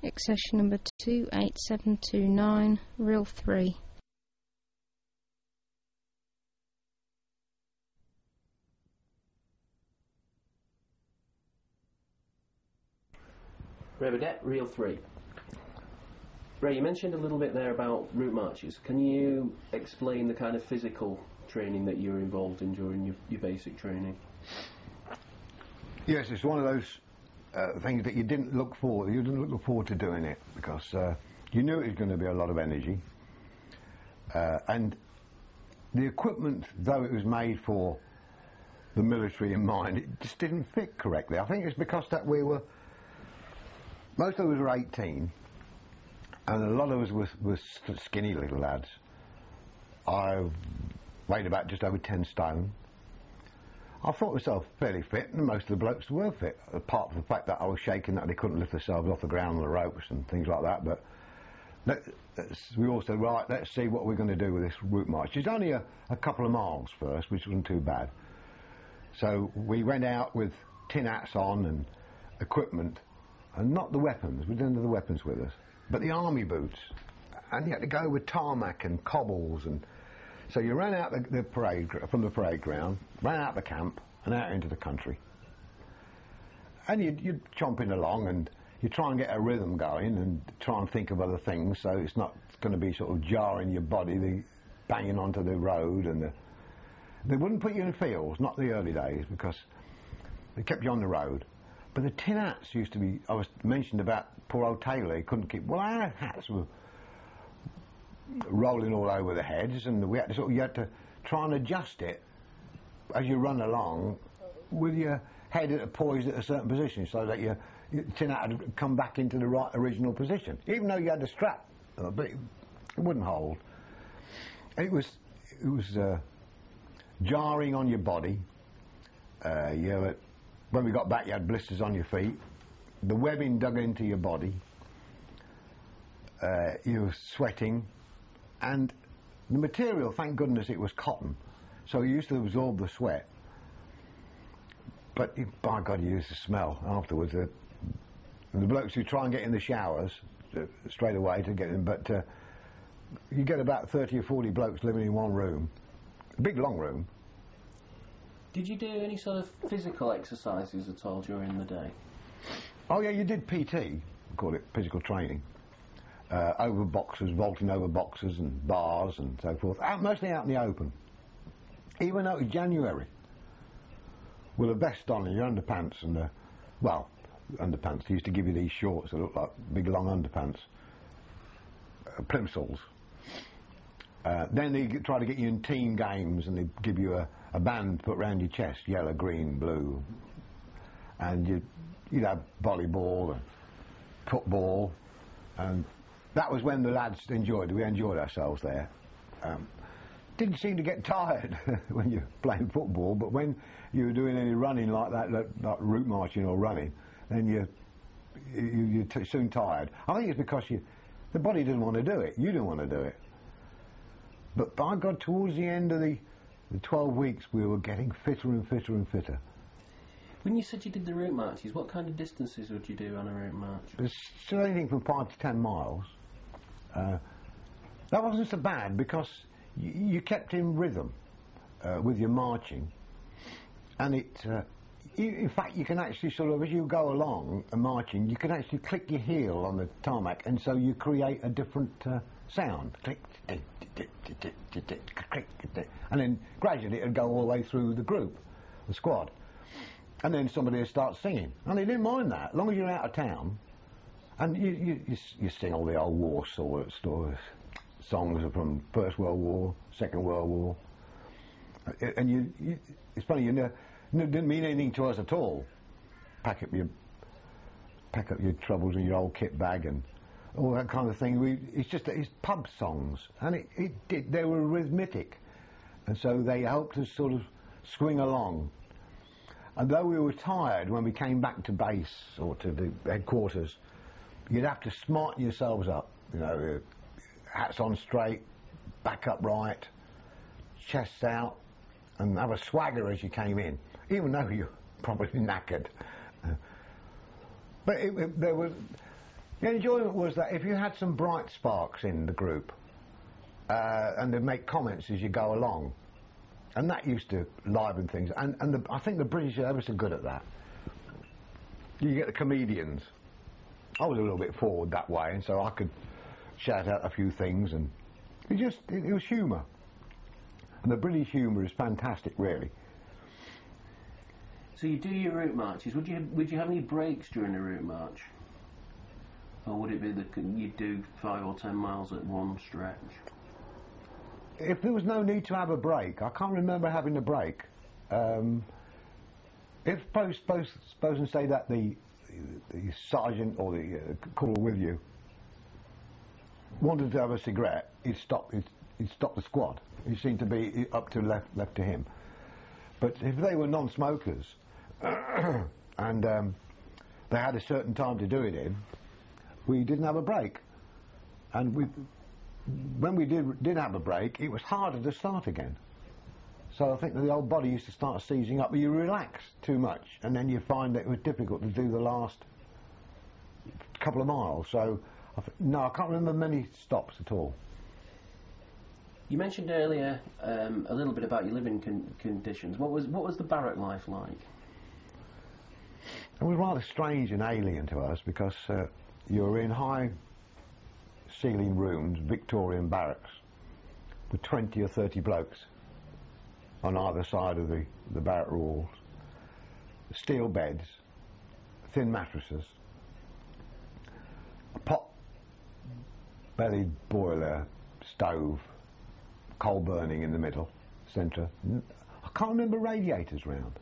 accession number 28729, reel 3. Reverdet, reel 3. Ray, you mentioned a little bit there about route marches. Can you explain the kind of physical training that you're involved in during your basic training? Yes, it's one of those things that you didn't look forward. You didn't look forward to doing it because you knew it was going to be a lot of energy, and the equipment, though it was made for the military in mind, it just didn't fit correctly. I think it's because that most of us were 18, and a lot of us were skinny little lads. I weighed about just over 10 stone. I thought myself fairly fit, and most of the blokes were fit, apart from the fact that I was shaking that they couldn't lift themselves off the ground on the ropes and things like that. But we all said, right, let's see what we're going to do with this route march. It's only a couple of miles first, which wasn't too bad. So we went out with tin hats on and equipment, and not the weapons. We didn't have the weapons with us, but the army boots. And you had to go with tarmac and cobbles, and so you ran out from the parade ground, ran out the camp and out into the country. And you'd chomping along, and you try and get a rhythm going and try and think of other things, so it's not going to be sort of jarring your body, the banging onto the road, and they wouldn't put you in fields, not the early days, because they kept you on the road. But the tin hats used to be, I was mentioned about poor old Taylor, he couldn't keep, well, our hats were rolling all over the heads, and we had to you had to try and adjust it as you run along with your head poised at a certain position, so that your tin hat had come back into the right original position, even though you had the strap, but it wouldn't hold. It was jarring on your body. When we got back, you had blisters on your feet, the webbing dug into your body, you were sweating, and the material, thank goodness it was cotton, so you used to absorb the sweat, but by God, you used to smell afterwards. The blokes who try and get in the showers straight away to get in, but you get about 30 or 40 blokes living in one room, a big long room. Did you do any sort of physical exercises at all during the day? Oh yeah, you did PT, we call it physical training. Over boxes, vaulting over boxes and bars and so forth, mostly out in the open. Even though it was January, with a vest on and your underpants and underpants. They used to give you these shorts that looked like big long underpants, plimsolls. Then they try to get you in team games, and they give you a band put round your chest, yellow, green, blue, and you'd have volleyball and football, and that was when the lads enjoyed it. We enjoyed ourselves there. Didn't seem to get tired when you're playing football, but when you were doing any running like that, like route marching or running, then you're soon tired. I think it's because the body didn't want to do it. You didn't want to do it. But by God, towards the end of the 12 weeks, we were getting fitter and fitter and fitter. When you said you did the route marches, what kind of distances would you do on a route march? It's still anything from 5 to 10 miles. That wasn't so bad because you kept in rhythm with your marching, and in fact, you can actually sort of, as you go along and marching, you can actually click your heel on the tarmac, and so you create a different sound. Click, and then gradually it'll go all the way through the group, the squad, and then somebody will start singing, and they didn't mind that, as long as you're out of town, and you sing all the old war stories, songs from First World War, Second World War, and it's funny, it didn't mean anything to us at all. Pack up your troubles in your old kit bag and all that kind of thing. It's pub songs, and they were rhythmic, and so they helped us sort of swing along. And though we were tired when we came back to base or to the headquarters, you'd have to smarten yourselves up, hats on straight, back upright, chests out, and have a swagger as you came in, even though you're probably knackered. But The enjoyment was that if you had some bright sparks in the group, and they'd make comments as you go along, and that used to liven things. And I think the British are ever so good at that. You get the comedians. I was a little bit forward that way, and so I could shout out a few things, and it was humour. And the British humour is fantastic, really. So you do your route marches. Would you have any breaks during the route march, or would it be that you'd do 5 or 10 miles at one stretch? If there was no need to have a break, I can't remember having a break. If suppose and say that the sergeant or the corporal with you wanted to have a cigarette, he'd stop the squad. He seemed to be up to left to him. But if they were non-smokers and they had a certain time to do it in, we didn't have a break. And when we did have a break, it was harder to start again. So I think that the old body used to start seizing up, but you relax too much, and then you find that it was difficult to do the last couple of miles. So, no, I can't remember many stops at all. You mentioned earlier a little bit about your living conditions. What was the barrack life like? It was rather strange and alien to us because you were in high ceiling rooms, Victorian barracks, with 20 or 30 blokes on either side of the barrack walls, steel beds, thin mattresses, a pot-bellied boiler, stove, coal burning in the middle, centre. I can't remember radiators round.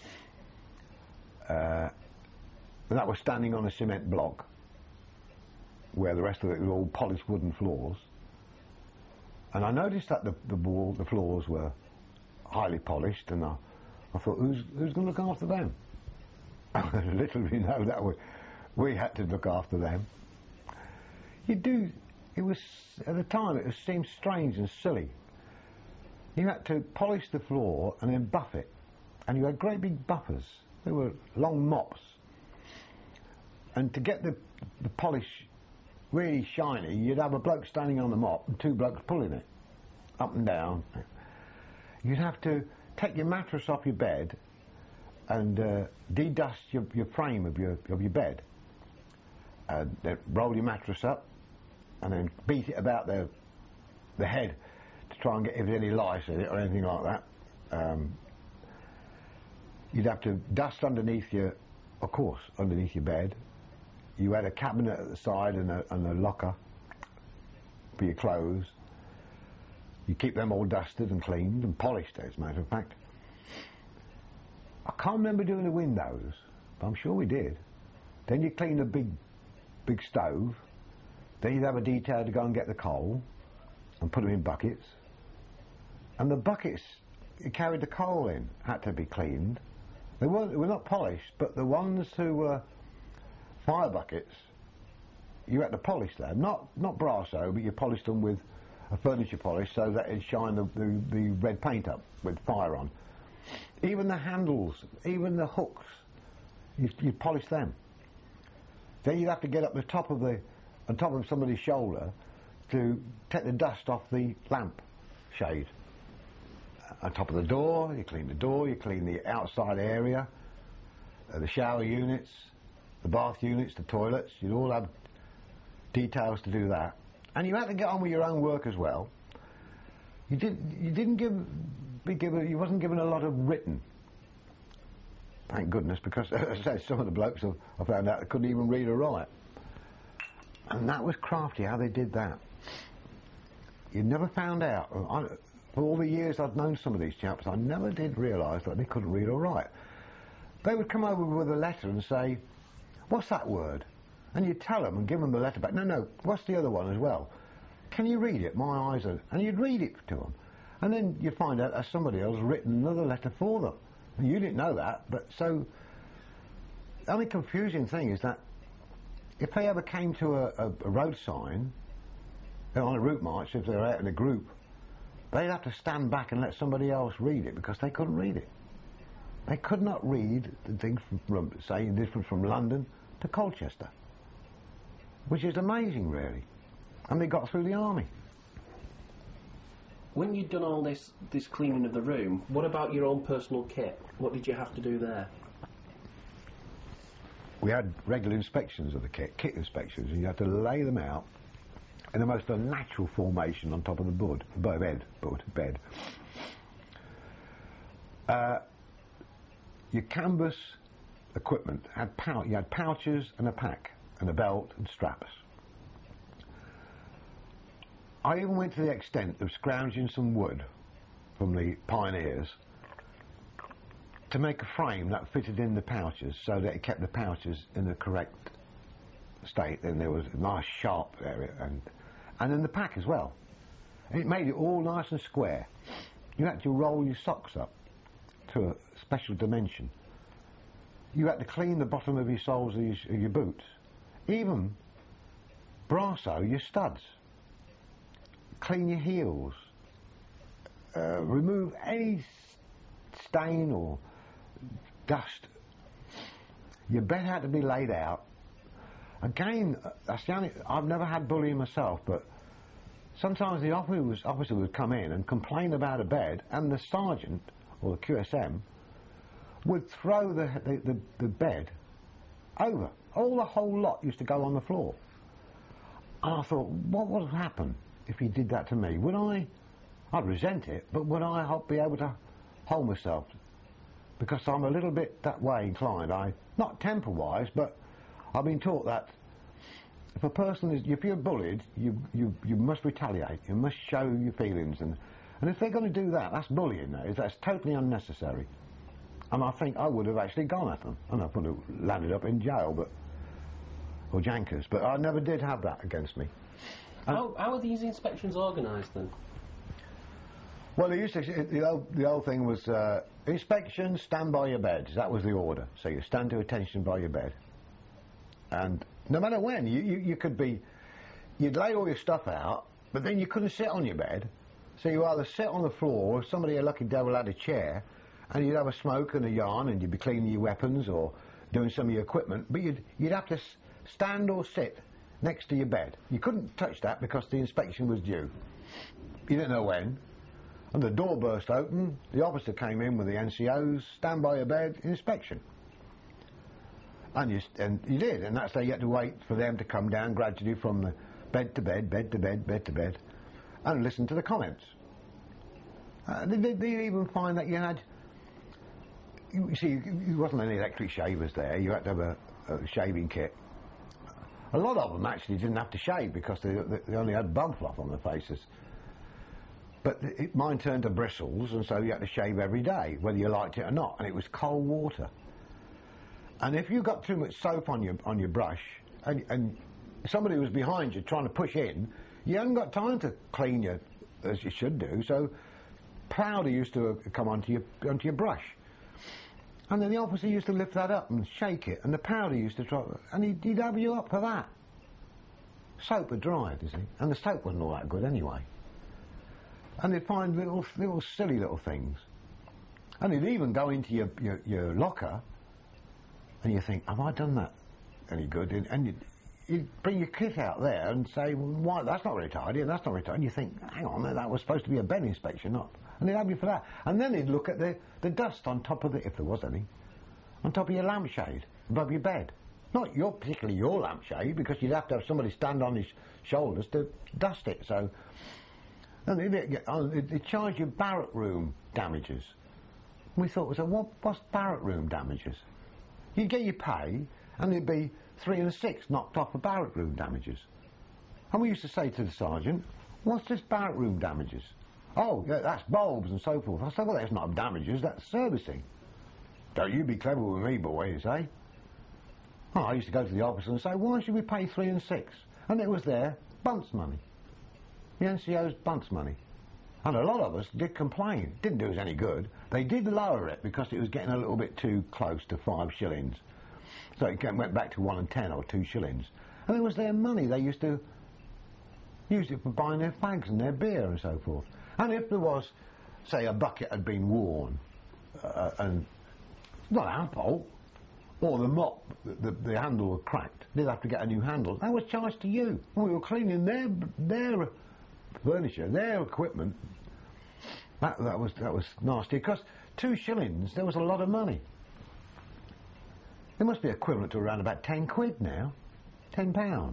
And that was standing on a cement block, where the rest of it was all polished wooden floors. And I noticed that the floors were highly polished, and I thought, who's going to look after them? Little we know that we had to look after them. It was, at the time, it seemed strange and silly. You had to polish the floor and then buff it. And you had great big buffers. They were long mops. And to get the polish really shiny, you'd have a bloke standing on the mop and 2 blokes pulling it up and down. You'd have to take your mattress off your bed and de-dust your frame of your bed. Then roll your mattress up and then beat it about the head to try and get if there's any lice in it or anything like that. You'd have to dust underneath underneath your bed. You had a cabinet at the side and a locker for your clothes. You keep them all dusted and cleaned and polished, as a matter of fact. I can't remember doing the windows, but I'm sure we did. Then you clean a big stove. Then you'd have a detail to go and get the coal and put them in buckets. And the buckets you carried the coal in had to be cleaned. They were not polished, but the ones who were fire buckets, you had to polish them. Not Brasso, but you polished them with a furniture polish so that it'd shine the red paint up with fire on. Even the handles, even the hooks, you'd polish them. Then you'd have to get up on top of somebody's shoulder to take the dust off the lamp shade. On top of the door, you clean the outside area, the shower units, the bath units, the toilets. You'd all have details to do that. And you had to get on with your own work as well. You wasn't given a lot of written. Thank goodness, because as I said, some of the blokes I found out they couldn't even read or write. And that was crafty how they did that. You never found out. For all the years I'd known some of these chaps, I never did realise that they couldn't read or write. They would come over with a letter and say, "What's that word?" And you'd tell them and give them the letter back. No, what's the other one as well? Can you read it? My eyes are... And you'd read it to them. And then you'd find out that somebody else had written another letter for them. And you didn't know that, but so... The only confusing thing is that if they ever came to a road sign, on a route march, if they were out in a group, they'd have to stand back and let somebody else read it because they couldn't read it. They could not read the thing from say, different from London to Colchester. which is amazing, really. And they got through the army. When you'd done all this cleaning of the room, what about your own personal kit? What did you have to do there? We had regular inspections of the kit inspections, and you had to lay them out in the most unnatural formation on top of the bed. Your canvas equipment had you had pouches and a pack and a belt and straps. I even went to the extent of scrounging some wood from the pioneers to make a frame that fitted in the pouches so that it kept the pouches in the correct state, and there was a nice sharp area, and then the pack as well. And it made it all nice and square. You had to roll your socks up to a special dimension. You had to clean the bottom of your soles of your boots. Even brasso your studs. Clean your heels. Remove any stain or dust. Your bed had to be laid out. Again, that's the only... I've never had bullying myself, but sometimes the officer would come in and complain about a bed, and the sergeant, or the QSM, would throw the bed over. The whole lot used to go on the floor. And I thought, what would happen if he did that to me? I'd resent it, but would I be able to hold myself? Because I'm a little bit that way inclined. Not temper-wise, but I've been taught that if you're bullied, you must retaliate. You must show your feelings, and if they're going to do that, that's bullying. That's totally unnecessary. And I think I would have actually gone at them, and I would have landed up in jail, or Jankers. But I never did have that against me. How are these inspections organised then? Well, the old thing was inspection, stand by your bed. That was the order. So you stand to attention by your bed. And no matter when, you'd lay all your stuff out, but then you couldn't sit on your bed. So you either sit on the floor, or somebody, a lucky devil, had a chair, and you'd have a smoke and a yarn, and you'd be cleaning your weapons or doing some of your equipment, but you'd have to stand or sit next to your bed. You couldn't touch that because the inspection was due. You didn't know when. And the door burst open, the officer came in with the NCOs, stand by your bed, inspection. And you did, and that's how you had to wait for them to come down gradually from the bed to bed, bed to bed, bed to bed, and listen to the comments. They even find that you had... You see, there wasn't any electric shavers there. You had to have a shaving kit. A lot of them actually didn't have to shave because they only had bug fluff on their faces. But mine turned to bristles, and so you had to shave every day, whether you liked it or not. And it was cold water. And if you got too much soap on your brush, and somebody was behind you trying to push in, you hadn't got time to clean you as you should do. So powder used to come onto your brush. And then the officer used to lift that up and shake it, and the powder used to drop, and he'd have you up for that. Soap had dried, you see, and the soap wasn't all that good anyway. And they'd find little silly little things. And they'd even go into your locker, and you think, have I done that any good? And you'd bring your kit out there and say, well, why, that's not very tidy, and that's not very tidy. And you think, hang on, that was supposed to be a bed inspection, not... And they'd have you for that. And then they'd look at the dust on top of if there was any, on top of your lampshade, above your bed. Not particularly your lampshade, because you'd have to have somebody stand on his shoulders to dust it. So, and they charge you barrack room damages. We thought, what's barrack room damages? You'd get your pay, and there'd be 3 and 6 knocked off for barrack room damages. And we used to say to the sergeant, what's this barrack room damages? Oh, yeah, that's bulbs and so forth. I said, well, that's not damages, that's servicing. Don't you be clever with me, boy, you say. Oh, I used to go to the office and say, why should we pay 3 and 6? And it was their bunce money. The NCO's bunce money. And a lot of us did complain. It didn't do us any good. They did lower it because it was getting a little bit too close to 5 shillings. So it went back to 1 and 10 or 2 shillings. And it was their money. They used to use it for buying their fags and their beer and so forth. And if there was, say, a bucket had been worn, and it's not our fault, or the mop, the handle was cracked, they'd have to get a new handle. That was charged to you. We were cleaning their furniture, their equipment. That was nasty. Because 2 shillings, there was a lot of money. It must be equivalent to around about 10 quid now, £10.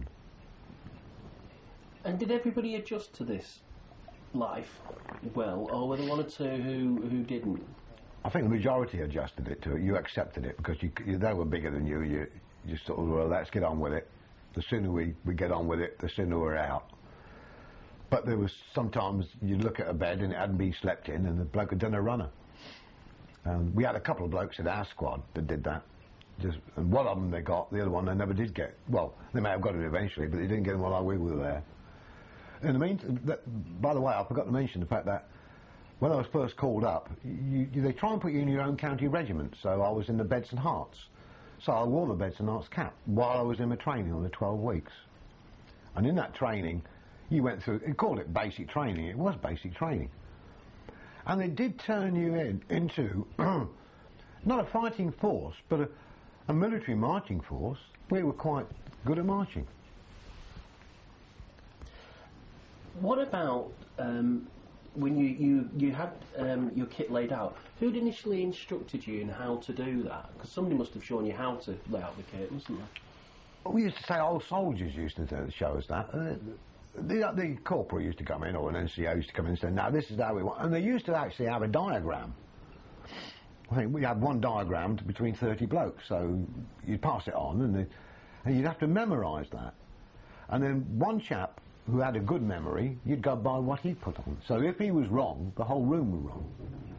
And did everybody adjust to this life well, or were there one or two who didn't? I think the majority adjusted it to it. You accepted it because they were bigger than you. You just sort of, well, let's get on with it. The sooner we get on with it, the sooner we're out. But there was sometimes you'd look at a bed and it hadn't been slept in, and the bloke had done a runner. We had a couple of blokes in our squad that did that. And one of them they got, the other one they never did get. Well, they may have got it eventually, but they didn't get it while we were there. In the meantime, by the way, I forgot to mention the fact that when I was first called up, they try and put you in your own county regiment, so I was in the Beds and Hearts. So I wore the Beds and Hearts cap while I was in my training on the 12 weeks. And in that training, you went through, they called it basic training, it was basic training. And they did turn you into, not a fighting force, but a military marching force. We were quite good at marching. What about when you had your kit laid out? Who'd initially instructed you in how to do that? Because somebody must have shown you how to lay out the kit, mustn't they? We used to say old soldiers used to show us that. The corporal used to come in, or an NCO used to come in and say, "Now this is how we want." And they used to actually have a diagram. I think we had one diagram between 30 blokes, so you'd pass it on, and you'd have to memorise that. And then one chap who had a good memory, you'd go by what he put on. So if he was wrong, the whole room was wrong.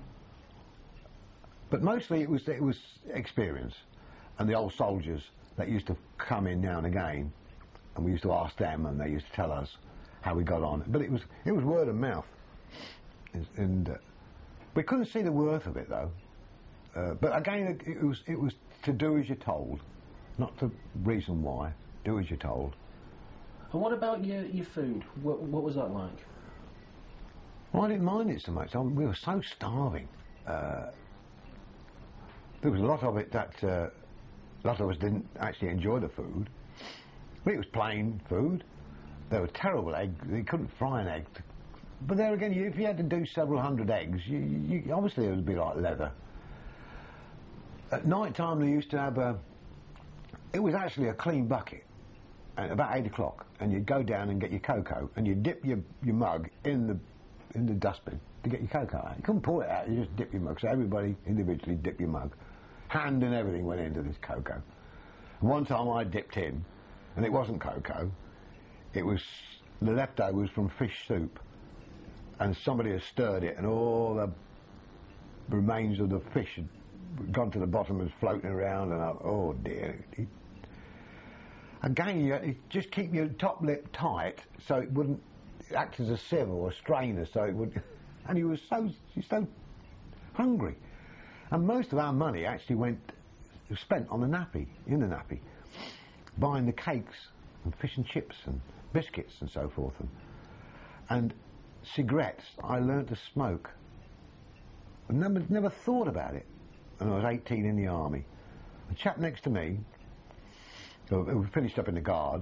But mostly it was experience, and the old soldiers that used to come in now and again, and we used to ask them, and they used to tell us how we got on. But it was word of mouth, and we couldn't see the worth of it though. But again, it was to do as you're told, not to reason why. Do as you're told. And what about your food? What was that like? Well, I didn't mind it so much. We were so starving. There was a lot of it that a lot of us didn't actually enjoy the food. But it was plain food. There were terrible eggs. You couldn't fry an egg. But there again, if you had to do several hundred eggs, you obviously it would be like leather. At night time, they used to have it was actually a clean bucket. At about 8 o'clock, and you'd go down and get your cocoa, and you'd dip your mug in the dustbin to get your cocoa out. You couldn't pour it out, you just dip your mug. So everybody individually dipped your mug. Hand and everything went into this cocoa. And one time I dipped in, and it wasn't cocoa, it was the leftovers from fish soup. And somebody had stirred it, and all the remains of the fish had gone to the bottom and was floating around, and oh dear. Again, you just keep your top lip tight so it wouldn't act as a sieve or a strainer, so it would. And he was so hungry, and most of our money actually spent on the nappy, buying the cakes and fish and chips and biscuits and so forth, and cigarettes. I learned to smoke. I never thought about it, and I was 18 in the army. A chap next to me. We finished up in the Guards.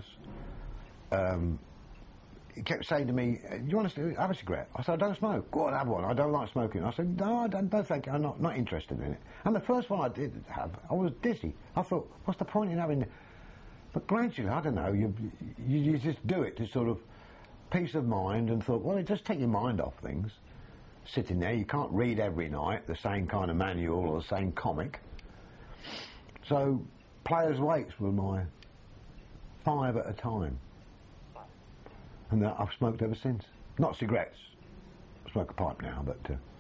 He kept saying to me, "Do you want to have a cigarette?" I said, "I don't smoke." "Go on, have one. I don't like smoking." I said, "No, I don't thank you. I'm not interested in it." And the first one I did have, I was dizzy. I thought, what's the point in having it? But gradually, I don't know, you just do it to sort of peace of mind, and thought, well, it just take your mind off things. Sitting there, you can't read every night the same kind of manual or the same comic. So Players' Weights were my 5 at a time, and I've smoked ever since. Not cigarettes. I smoke a pipe now, but.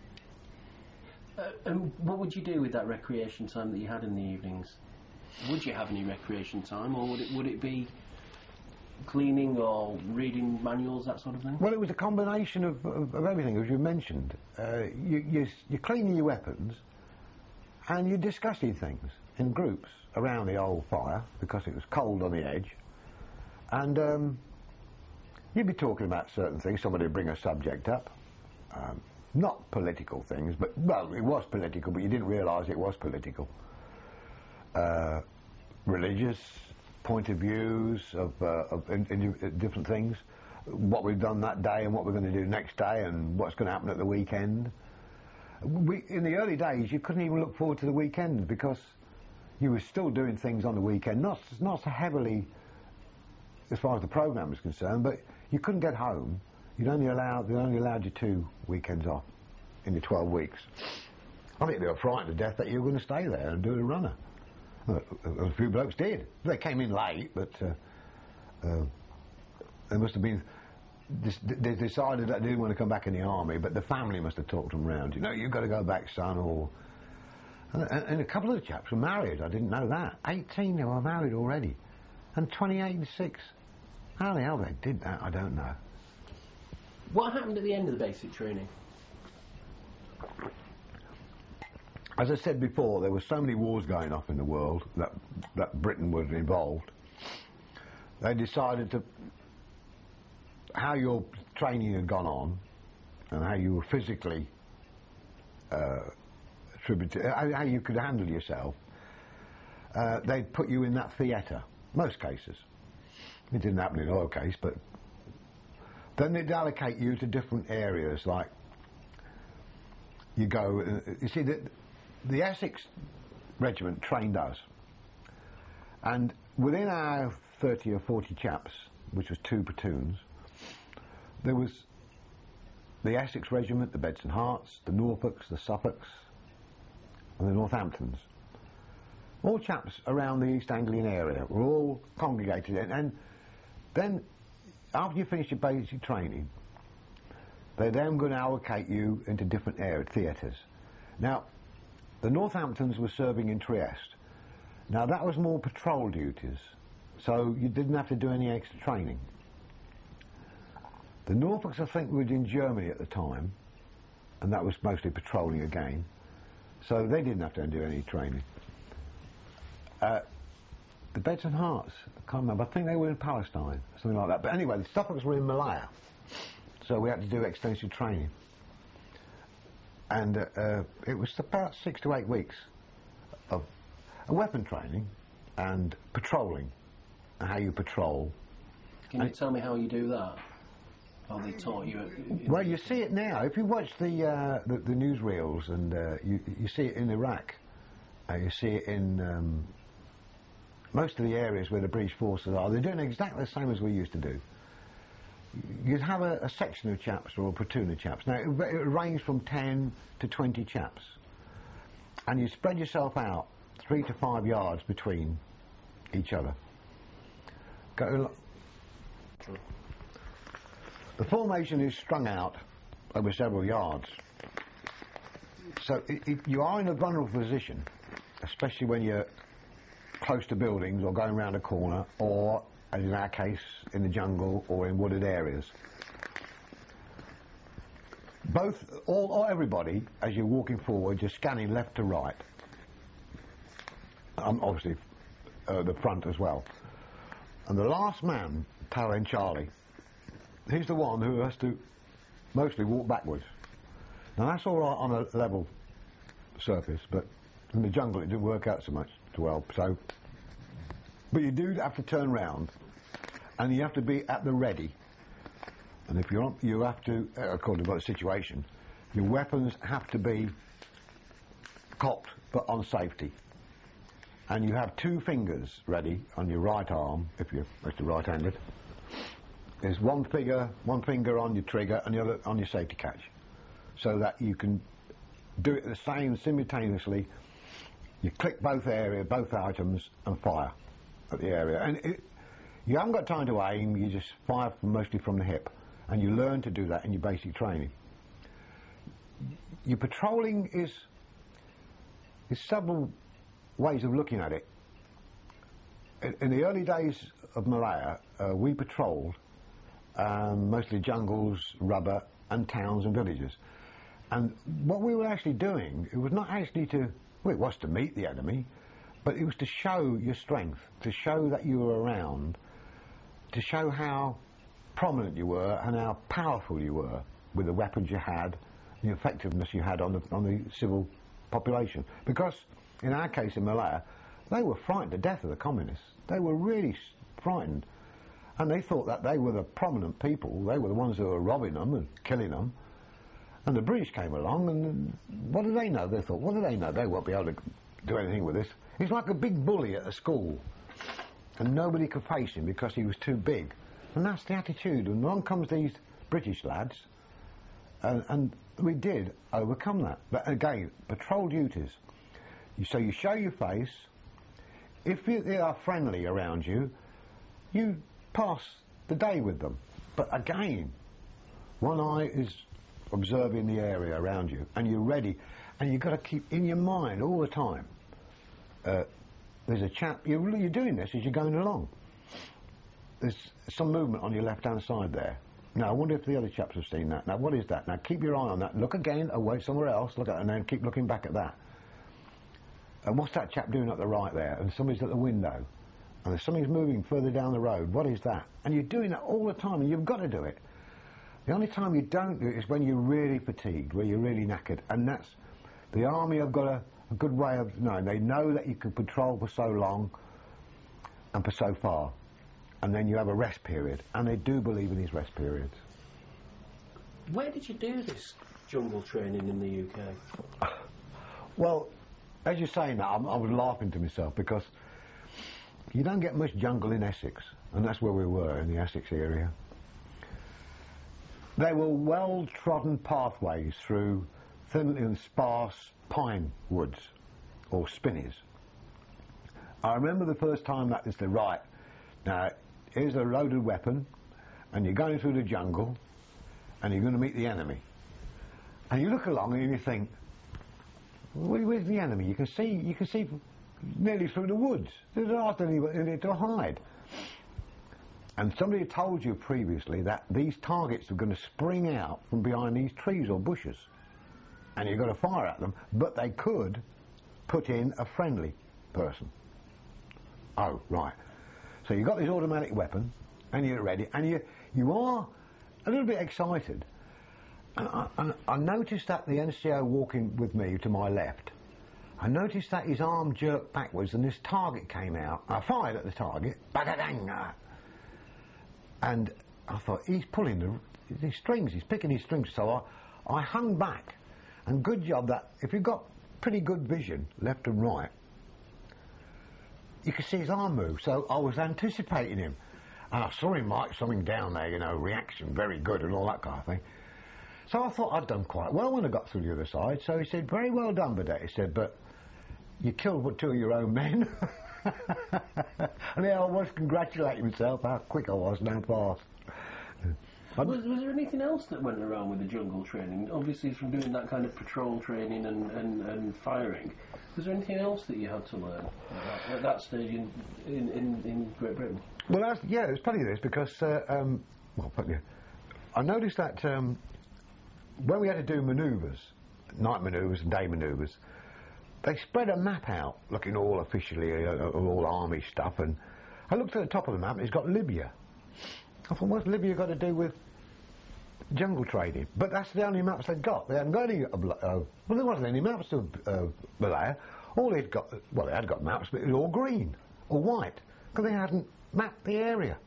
And what would you do with that recreation time that you had in the evenings? Would you have any recreation time, or would it be cleaning or reading manuals, that sort of thing? Well, it was a combination of everything, as you mentioned. You're cleaning your weapons, and you're discussing things in groups around the old fire because it was cold on the edge. And you'd be talking about certain things. Somebody would bring a subject up. Not political things, but, well, it was political, but you didn't realise it was political. religious point of views of in different things, what we've done that day and what we're going to do next day and what's going to happen at the weekend. In the early days, you couldn't even look forward to the weekend because you were still doing things on the weekend, not so heavily as far as the programme was concerned, but you couldn't get home. They only allowed you 2 weekends off in your 12 weeks. I think they were frightened to death that you were going to stay there and do a runner. A few blokes did. They came in late, but they must have been. They decided that they didn't want to come back in the army, but the family must have talked them round. You know, you've got to go back, son. Or and a couple of the chaps were married. I didn't know that. 18, they were married already, and 28 and 6. How the hell they did that, I don't know. What happened at the end of the basic training? As I said before, there were so many wars going off in the world that Britain was involved. They decided to how your training had gone on and how you were physically how you could handle yourself. They'd put you in that theatre, most cases. It didn't happen in our case, but then they'd allocate you to different areas. Like you go, you see the Essex regiment trained us, and within our 30 or 40 chaps, which was 2 platoons, there was the Essex regiment, the Beds and Herts, the Norfolks, the Suffolks, and the Northamptons. All chaps around the East Anglian area were all congregated, and then after you finish your basic training, they're then going to allocate you into different theatres. Now, the Northamptons were serving in Trieste. Now that was more patrol duties, so you didn't have to do any extra training. The Norfolks, I think, were in Germany at the time, and that was mostly patrolling again, so they didn't have to do any training. The Beds and Herts, I can't remember, I think they were in Palestine, something like that. But anyway, the Suffolks were in Malaya, so we had to do extensive training. And it was about 6 to 8 weeks of weapon training and patrolling, and how you patrol. Can you tell me how you do that? How they taught you? Well, you see it now. If you watch the newsreels, and you see it in Iraq, you see it in most of the areas where the British forces are. They're doing exactly the same as we used to do. You'd have a section of chaps or a platoon of chaps. Now, it ranged from 10 to 20 chaps. And you spread yourself out 3 to 5 yards between each other. The formation is strung out over several yards. So if you are in a vulnerable position, especially when you're close to buildings or going around a corner, or as in our case, in the jungle or in wooded areas. Everybody, as you're walking forward, you're scanning left to right. Obviously, the front as well. And the last man, tail end Charlie, he's the one who has to mostly walk backwards. Now that's all right on a level surface, but in the jungle it didn't work out so much well. But you do have to turn round, and you have to be at the ready. And if you have to, according to the situation, your weapons have to be cocked, but on safety. And you have 2 fingers ready on your right arm, if you're right-handed. There's one finger on your trigger and the other on your safety catch, so that you can do it the same simultaneously. You click both items, and fire at the area. And you haven't got time to aim, you just fire mostly from the hip. And you learn to do that in your basic training. Your patrolling is several ways of looking at it. In the early days of Malaya, we patrolled mostly jungles, rubber, and towns and villages. And what we were actually doing, it was not actually it was to meet the enemy, but it was to show your strength, to show that you were around, to show how prominent you were and how powerful you were with the weapons you had, the effectiveness you had on the civil population. Because in our case in Malaya, they were frightened to death of the communists. They were really frightened. And they thought that they were the prominent people. They were the ones who were robbing them and killing them. And the British came along, and what do they know? They thought, what do they know? They won't be able to do anything with this. He's like a big bully at a school. And nobody could face him because he was too big. And that's the attitude. And along comes these British lads, and we did overcome that. But again, patrol duties. So you show your face. If they are friendly around you, you pass the day with them. But again, one eye is observing the area around you, and you're ready, and you've got to keep in your mind all the time. There's a chap, you're doing this as you're going along. There's some movement on your left-hand side there. Now, I wonder if the other chaps have seen that. Now, what is that? Now, keep your eye on that. Look again, away somewhere else, look at it, and then keep looking back at that. And what's that chap doing at the right there? And somebody's at the window. And there's something's moving further down the road. What is that? And you're doing that all the time, and you've got to do it. The only time you don't do it is when you're really fatigued, where you're really knackered. And that's, the army have got a good way of knowing. They know that you can patrol for so long and for so far. And then you have a rest period. And they do believe in these rest periods. Where did you do this jungle training in the UK? Well, as you're saying that, I was laughing to myself because you don't get much jungle in Essex, and that's where we were, in the Essex area. They were well-trodden pathways through thin and sparse pine woods, or spinneys. I remember the first time that they said, right, now, here's a loaded weapon, and you're going through the jungle, and you're going to meet the enemy. And you look along and you think, where's the enemy? You can see nearly through the woods. There's hardly anywhere to hide. And somebody had told you previously that these targets are going to spring out from behind these trees or bushes. And you've got to fire at them, but they could put in a friendly person. Oh, right. So you've got this automatic weapon, and you're ready, and you are a little bit excited. And I noticed that the NCO walking with me to my left, I noticed that his arm jerked backwards and this target came out. I fired at the target, ba-da-dang, and I thought, he's pulling his strings, he's picking his strings. So I hung back, and good job that if you've got pretty good vision, left and right, you could see his arm move. So I was anticipating him, and I saw him like something down there, you know, reaction, very good and all that kind of thing. So I thought I'd done quite well when I got through the other side. So he said, very well done, Burdett. He said, but you killed two of your own men. And there I was congratulating myself how quick I was and how fast. Was there anything else that went around with the jungle training? Obviously from doing that kind of patrol training and firing. Was there anything else that you had to learn at that stage in Great Britain? Well, yeah, it's funny this because, I noticed that when we had to do manoeuvres, night manoeuvres and day manoeuvres, they spread a map out, looking all officially, all army stuff, and I looked at the top of the map and it's got Libya. I thought, what's Libya got to do with jungle training? But that's the only maps they'd got. They hadn't got any, well, there wasn't any maps of Malaya. All they'd got, well, they had got maps, but it was all green or white, because they hadn't mapped the area.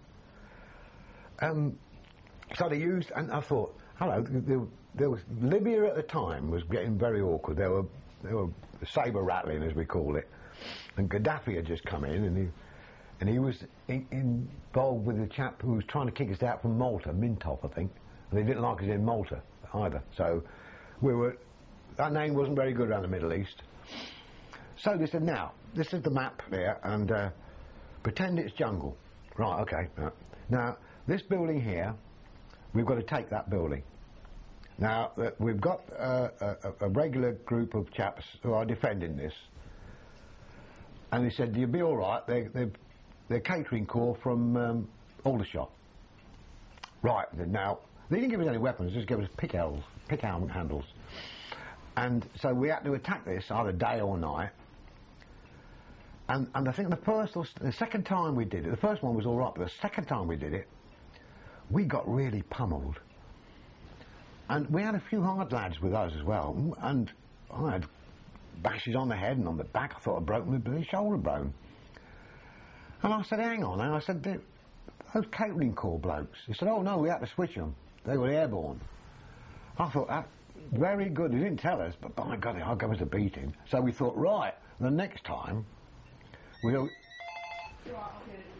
So they used, and I thought, hello, there was Libya at the time was getting very awkward. There were sabre rattling, as we call it, and Gaddafi had just come in, and he was involved with a chap who was trying to kick us out from Malta, Mintoff, I think, and they didn't like us in Malta either. So that name wasn't very good around the Middle East. So they said, now this is the map there, and pretend it's jungle. Right, okay. Now this building here, we've got to take that building. Now, we've got a regular group of chaps who are defending this. And they said, you'll be all right. They're catering corps from Aldershot. Right, now, they didn't give us any weapons, just gave us pick arm handles. And so we had to attack this either day or night. And I think the second time we did it, the first one was all right, but the second time we did it, we got really pummeled. And we had a few hard lads with us as well, and I had bashes on the head and on the back. I thought I'd broken my bloody shoulder bone. And I said, hang on, and I said, those catering corps blokes. He said, oh no, we had to switch them. They were airborne. I thought, that very good. He didn't tell us, but by God, I'll give us a beating. So we thought, right, the next time, we'll...